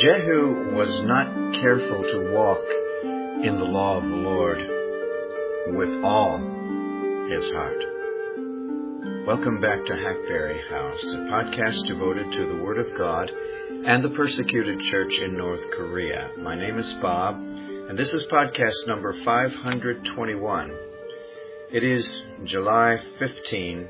Jehu was not careful to walk in the law of the Lord with all his heart. Welcome back to Hackberry House, a podcast devoted to the Word of God and the persecuted church in North Korea. My name is Bob, and this is podcast number 521. It is July 15,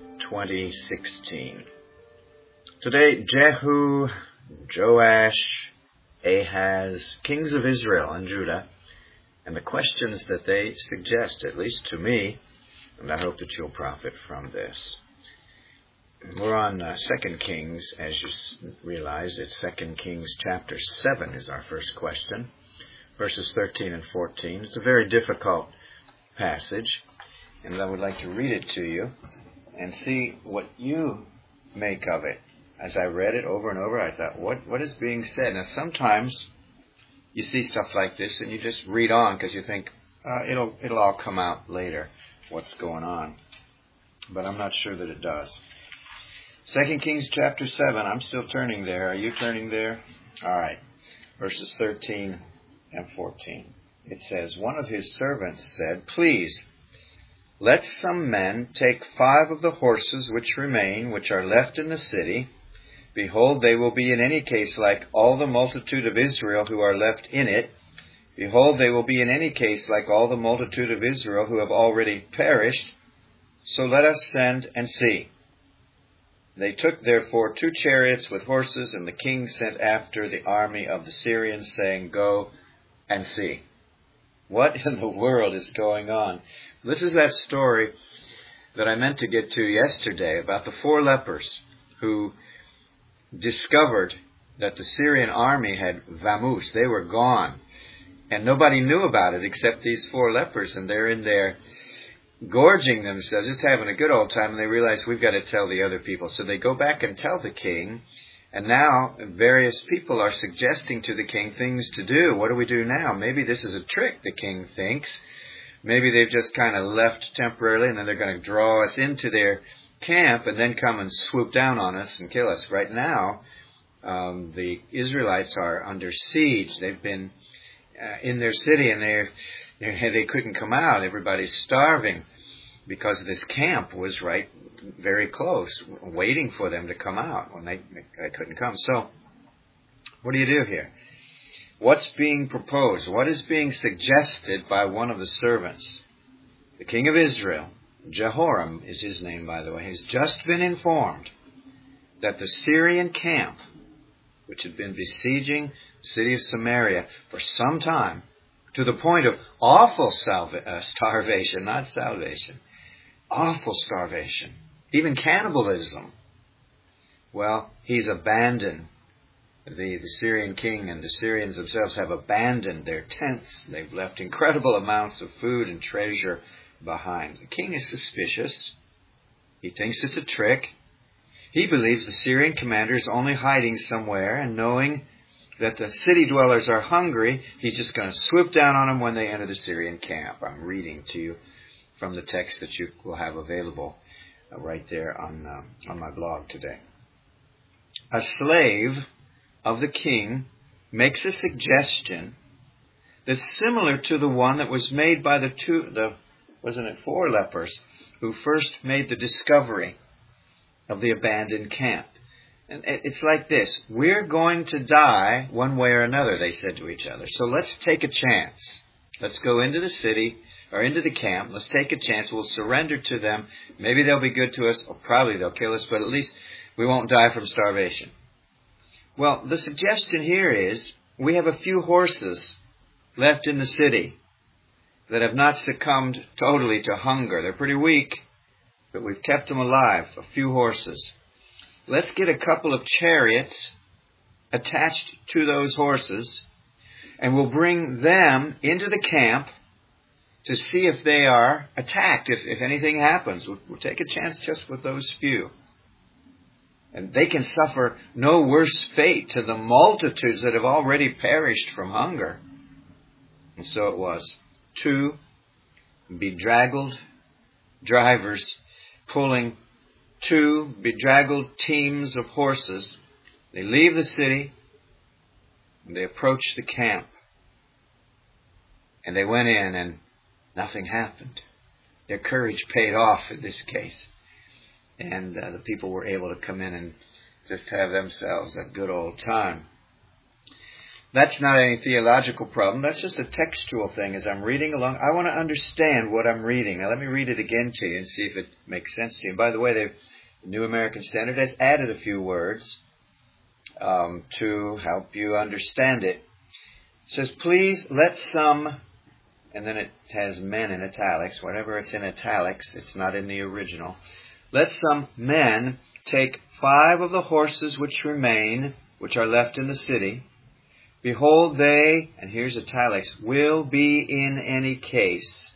2016. Today, Jehu, Joash, Ahaz, kings of Israel and Judah, and the questions that they suggest, at least to me, and I hope that you'll profit from this. We're on 2 Kings, as you realize. It's 2 Kings chapter 7 is our first question, verses 13 and 14. It's a very difficult passage, and I would like to read it to you and see what you make of it. As I read it over and over, I thought, what is being said? Now, sometimes you see stuff like this and you just read on because you think, it'll all come out later, what's going on. But I'm not sure that it does. 2 Kings chapter 7, I'm still turning there. Are you turning there? All right. Verses 13 and 14. It says, one of his servants said, "Please, let some men take 5 of the horses which remain, which are left in the city. Behold, they will be in any case like all the multitude of Israel who are left in it. Behold, they will be in any case like all the multitude of Israel who have already perished. So let us send and see." They took therefore 2 chariots with horses, and the king sent after the army of the Syrians, saying, "Go and see." What in the world is going on? This is that story that I meant to get to yesterday about the 4 lepers who discovered that the Syrian army had vamoosed. They were gone. And nobody knew about it except these 4 lepers. And they're in there gorging themselves, just having a good old time. And they realize, we've got to tell the other people. So they go back and tell the king. And now various people are suggesting to the king things to do. What do we do now? Maybe this is a trick, the king thinks. Maybe they've just kind of left temporarily and then they're going to draw us into their camp and then come and swoop down on us and kill us. Right now, the Israelites are under siege. They've been in their city and they couldn't come out. Everybody's starving because this camp was right very close, waiting for them to come out when they couldn't come. So, what do you do here? What's being proposed? What is being suggested by one of the servants? The king of Israel, Jehoram is his name, by the way, has just been informed that the Syrian camp, which had been besieging the city of Samaria for some time, to the point of awful starvation, not salvation, awful starvation, even cannibalism. Well, he's abandoned. The Syrian king and the Syrians themselves have abandoned their tents. They've left incredible amounts of food and treasure behind. The king is suspicious. He thinks it's a trick. He believes the Syrian commander is only hiding somewhere, and knowing that the city dwellers are hungry, he's just going to swoop down on them when they enter the Syrian camp. I'm reading to you from the text that you will have available right there on my blog today. A slave of the king makes a suggestion that's similar to the one that was made by the 4 lepers who first made the discovery of the abandoned camp. And it's like this. We're going to die one way or another, they said to each other. So let's take a chance. Let's go into the city or into the camp. Let's take a chance. We'll surrender to them. Maybe they'll be good to us, or probably they'll kill us, but at least we won't die from starvation. Well, the suggestion here is we have a few horses left in the city that have not succumbed totally to hunger. They're pretty weak, but we've kept them alive, a few horses. Let's get a couple of chariots attached to those horses, and we'll bring them into the camp to see if they are attacked, if anything happens. We'll take a chance just with those few. And they can suffer no worse fate to the multitudes that have already perished from hunger. And so it was. 2 bedraggled drivers pulling 2 bedraggled teams of horses. They leave the city They approached the camp. And they went in and nothing happened. Their courage paid off in this case. And the people were able to come in and just have themselves a good old time. That's not any theological problem. That's just a textual thing. As I'm reading along, I want to understand what I'm reading. Now let me read it again to you and see if it makes sense to you. And by the way, the New American Standard has added a few words to help you understand it. It says, please let some, and then it has men in italics. Whenever it's in italics, it's not in the original. Let some men take 5 of the horses which remain, which are left in the city. Behold, they, and here's italics, will be in any case.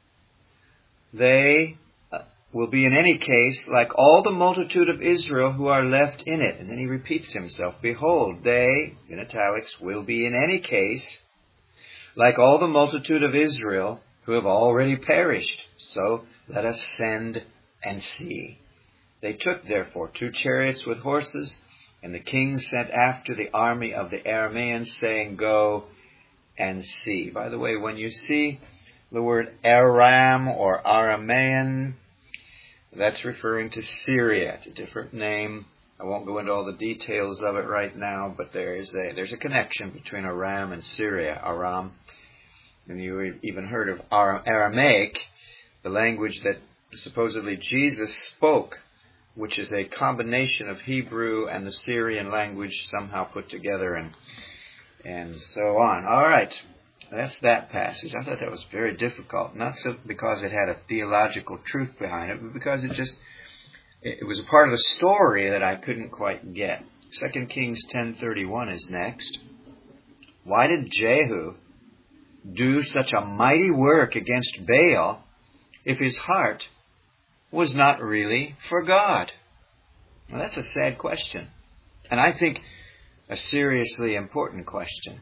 They will be in any case like all the multitude of Israel who are left in it. And then he repeats himself. Behold, they, in italics, will be in any case like all the multitude of Israel who have already perished. So let us send and see. They took, therefore, 2 chariots with horses, and the king sent after the army of the Arameans, saying, go and see. By the way, when you see the word Aram or Aramean, that's referring to Syria. It's a different name. I won't go into all the details of it right now, but there's a connection between Aram and Syria, Aram. And you even heard of Aramaic, the language that supposedly Jesus spoke, which is a combination of Hebrew and the Syrian language somehow put together and so on. All right, that's that passage. I thought that was very difficult, not so because it had a theological truth behind it, but because it was a part of the story that I couldn't quite get. 2 Kings 10:31 is next. Why did Jehu do such a mighty work against Baal if his heart was not really for God? Well, that's a sad question. And I think a seriously important question.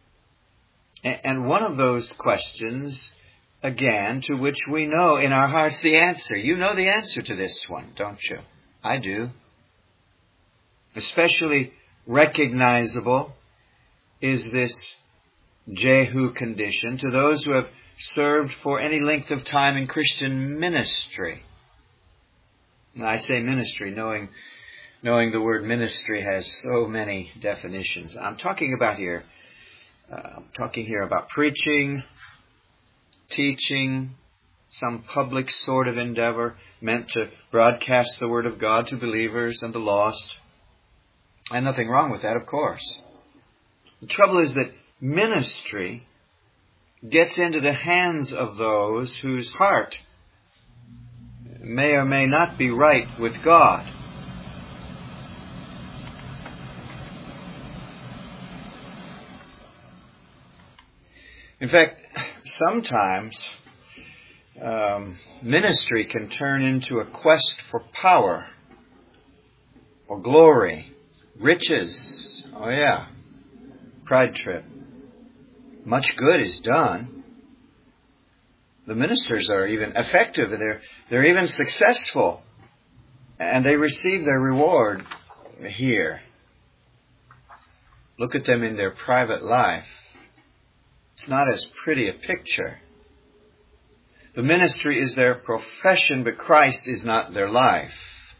And one of those questions, again, to which we know in our hearts the answer. You know the answer to this one, don't you? I do. Especially recognizable is this Jehu condition to those who have served for any length of time in Christian ministry. I say ministry, knowing the word ministry has so many definitions. I'm talking here about preaching, teaching, some public sort of endeavor meant to broadcast the Word of God to believers and the lost. And nothing wrong with that, of course. The trouble is that ministry gets into the hands of those whose heart may or may not be right with God. In fact, sometimes ministry can turn into a quest for power or glory, riches. Oh yeah, pride trip. Much good is done. The ministers are even effective. They're even successful. And they receive their reward here. Look at them in their private life. It's not as pretty a picture. The ministry is their profession, but Christ is not their life.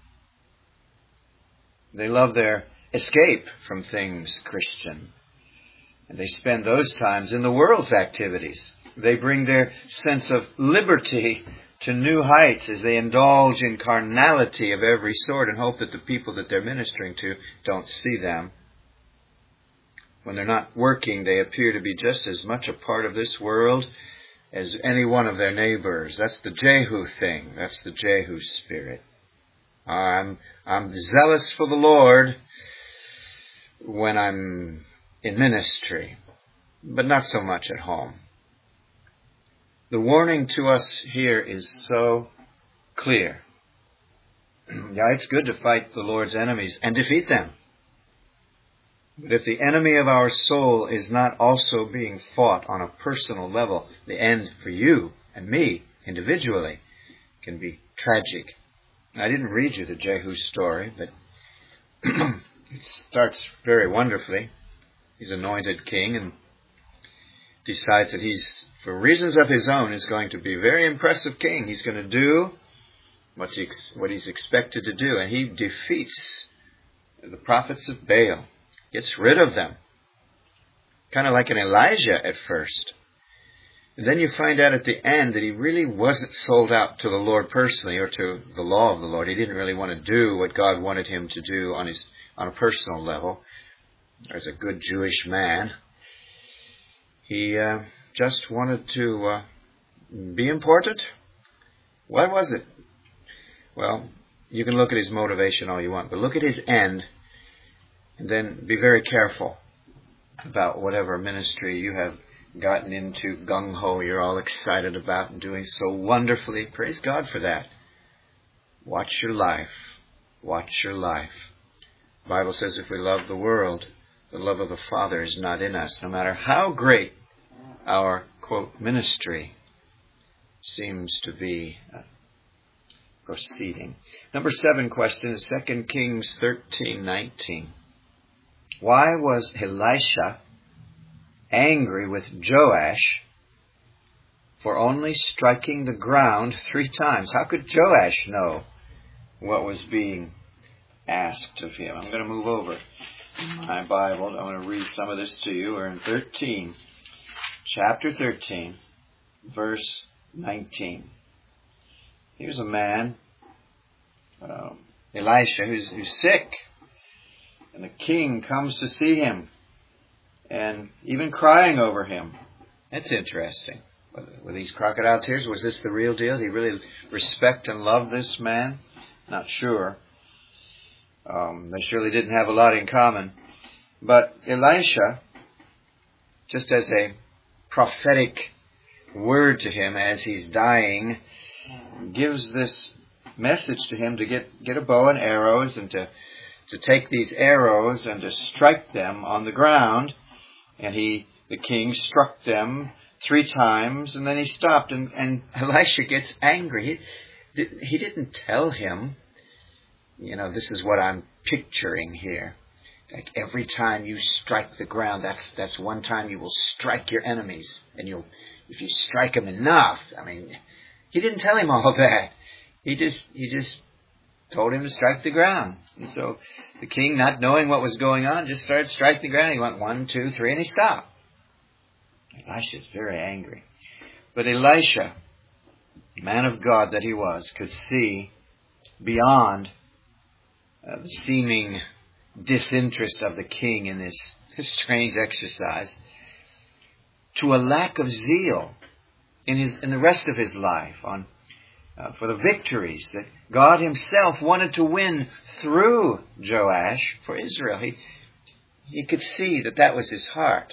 They love their escape from things Christian. And they spend those times in the world's activities. They bring their sense of liberty to new heights as they indulge in carnality of every sort and hope that the people that they're ministering to don't see them. When they're not working, they appear to be just as much a part of this world as any one of their neighbors. That's the Jehu thing. That's the Jehu spirit. I'm zealous for the Lord when I'm in ministry, but not so much at home. The warning to us here is so clear. Yeah, it's good to fight the Lord's enemies and defeat them. But if the enemy of our soul is not also being fought on a personal level, the end for you and me individually can be tragic. I didn't read you the Jehu story, but it starts very wonderfully. He's anointed king and decides that he's, for reasons of his own, is going to be a very impressive king. He's going to do what he's expected to do. And he defeats the prophets of Baal, gets rid of them. Kind of like an Elijah at first. And then you find out at the end that he really wasn't sold out to the Lord personally or to the law of the Lord. He didn't really want to do what God wanted him to do on a personal level. As a good Jewish man, he just wanted to be important. What was it? Well, you can look at his motivation all you want, but look at his end, and then be very careful about whatever ministry you have gotten into gung-ho, you're all excited about and doing so wonderfully. Praise God for that. Watch your life. Watch your life. The Bible says if we love the world, the love of the Father is not in us, no matter how great our, quote, ministry seems to be proceeding. Number 7 question is 2 Kings 13:19. Why was Elisha angry with Joash for only striking the ground 3 times? How could Joash know what was being asked of him? I'm going to move over my Bible. I want to read some of this to you. We're in chapter 13, verse 19. Here's a man, Elisha, who's sick. And the king comes to see him. And even crying over him. That's interesting. Were these crocodile tears? Was this the real deal? Did he really respect and love this man? Not sure. They surely didn't have a lot in common. But Elisha, just as a prophetic word to him as he's dying, gives this message to him to get a bow and arrows and to take these arrows and to strike them on the ground. And the king struck them 3 times, and then he stopped, and Elisha gets angry. He didn't tell him, this is what I'm picturing here. Like every time you strike the ground, that's one time you will strike your enemies. And if you strike them enough, he didn't tell him all that. He just told him to strike the ground. And so the king, not knowing what was going on, just started striking the ground. He went 1, 2, 3, and he stopped. Elisha's very angry. But Elisha, man of God that he was, could see beyond the seeming disinterest of the king in this strange exercise to a lack of zeal in the rest of his life for the victories that God himself wanted to win through Joash for Israel. He could see that was his heart.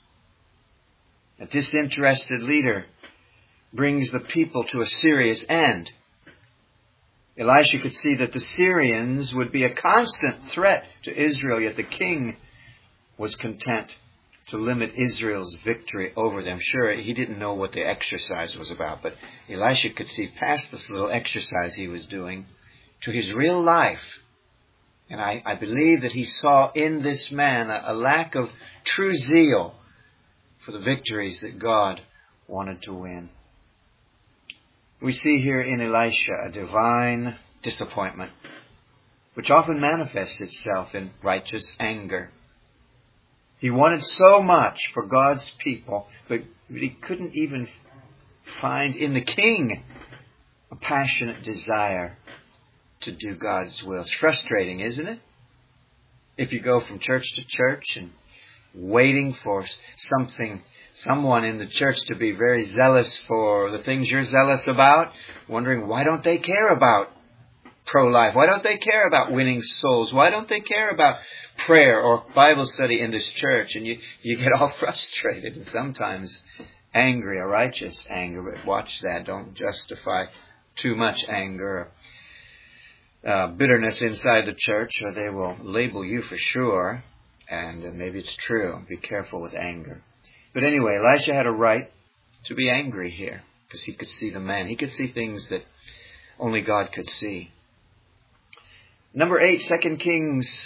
A disinterested leader brings the people to a serious end. Elisha could see that the Syrians would be a constant threat to Israel, yet the king was content to limit Israel's victory over them. Sure, he didn't know what the exercise was about, but Elisha could see past this little exercise he was doing to his real life. And I believe that he saw in this man a lack of true zeal for the victories that God wanted to win. We see here in Elisha a divine disappointment, which often manifests itself in righteous anger. He wanted so much for God's people, but he couldn't even find in the king a passionate desire to do God's will. It's frustrating, isn't it? If you go from church to church and waiting for someone in the church to be very zealous for the things you're zealous about, wondering why don't they care about pro-life? Why don't they care about winning souls? Why don't they care about prayer or Bible study in this church? And you get all frustrated and sometimes angry, a righteous anger. But watch that. Don't justify too much anger or bitterness inside the church, or they will label you for sure. And maybe it's true. Be careful with anger. But anyway, Elisha had a right to be angry here because he could see the man. He could see things that only God could see. Number 8, 2 Kings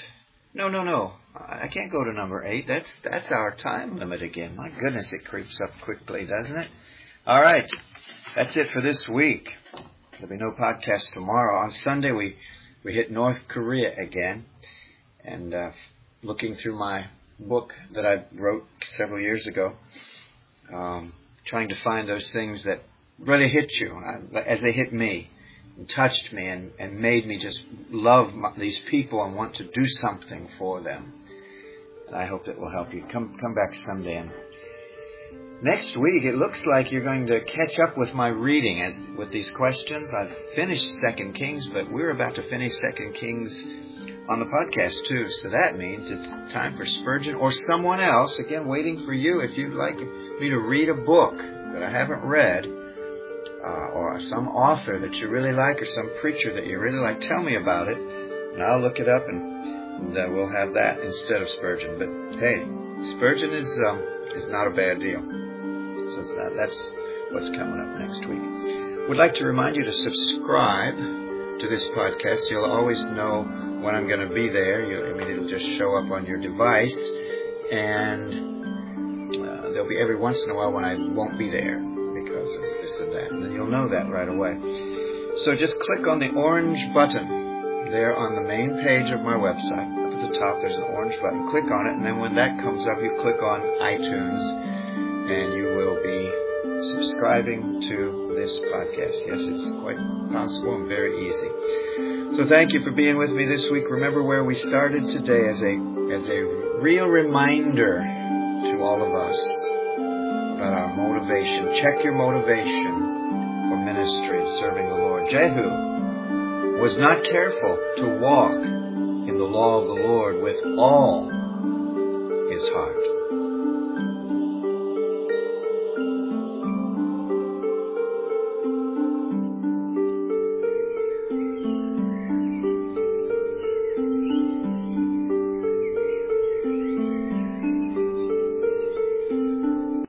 No. I can't go to number 8. That's our time limit again. My goodness, it creeps up quickly, doesn't it? All right. That's it for this week. There'll be no podcast tomorrow. On Sunday, we hit North Korea again. And looking through my book that I wrote several years ago, trying to find those things that really hit you as they hit me, and touched me and made me just love these people and want to do something for them. And I hope that will help you. Come back Sunday. And next week, it looks like you're going to catch up with my reading with these questions. I've finished 2 Kings, but we're about to finish 2 Kings on the podcast too. So that means it's time for Spurgeon or someone else, again, waiting for you. If you'd like me to read a book that I haven't read, or some author that you really like, or some preacher that you really like, tell me about it, and I'll look it up, and we'll have that instead of Spurgeon. But hey, Spurgeon is not a bad deal. So that's what's coming up next week. Would like to remind you to subscribe to this podcast. You'll always know when I'm going to be there. It'll just show up on your device, and there'll be every once in a while when I won't be there because of this and that, and then you'll know that right away. So just click on the orange button there on the main page of my website. Up at the top, there's an orange button. Click on it, and then when that comes up, you click on iTunes, and you will be subscribing to this podcast. Yes, it's quite possible and very easy. So thank you for being with me this week. Remember where we started today as a real reminder to all of us about our motivation. Check your motivation for ministry and serving the Lord. Jehu was not careful to walk in the law of the Lord with all his heart.